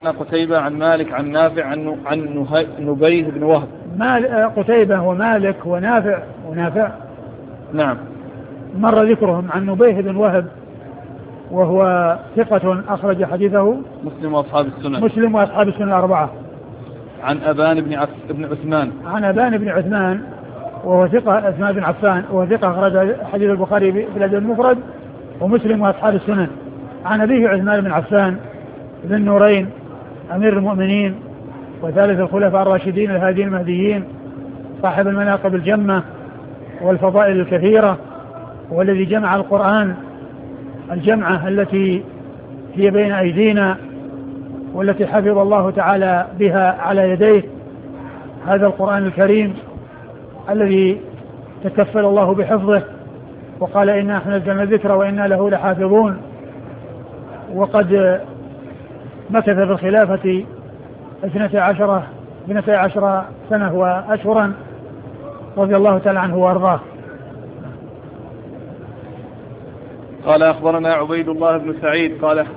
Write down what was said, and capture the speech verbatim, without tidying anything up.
قتيبة عن مالك عن نافع عن عن نبيه بن وهب. قتيبة ومالك ونافع ونافع نعم مر ذكرهم. عن نبيه بن وهب وهو ثقة أخرج حديثه مسلم وأصحاب السنن مسلم وأصحاب السنن الأربعة. عن أبان بن, عث... بن عثمان عن أبان بن عثمان وهو ثقة عثمان بن عفان وهو ثقة أخرج حديث البخاري في الأدب المفرد ومسلم وأصحاب السنن. عن أبيه عثمان بن عفان ذي النورين أمير المؤمنين وثالث الخلفاء الراشدين الهادين المهديين صاحب المناقب الجمة والفضائل الكثيرة والذي جمع القرآن الجمعة التي هي بين أيدينا والتي حفظ الله تعالى بها على يديه هذا القرآن الكريم الذي تكفل الله بحفظه وقال إنا نحن نزلنا الذكر وإنا له لحافظون. وقد مكث في الخلافة اثنتي عشرة اثنتي عشرة سنة وأشهرا رضي الله تعالى عنه وأرضاه. قال أخبرنا عبيد الله بن سعيد قال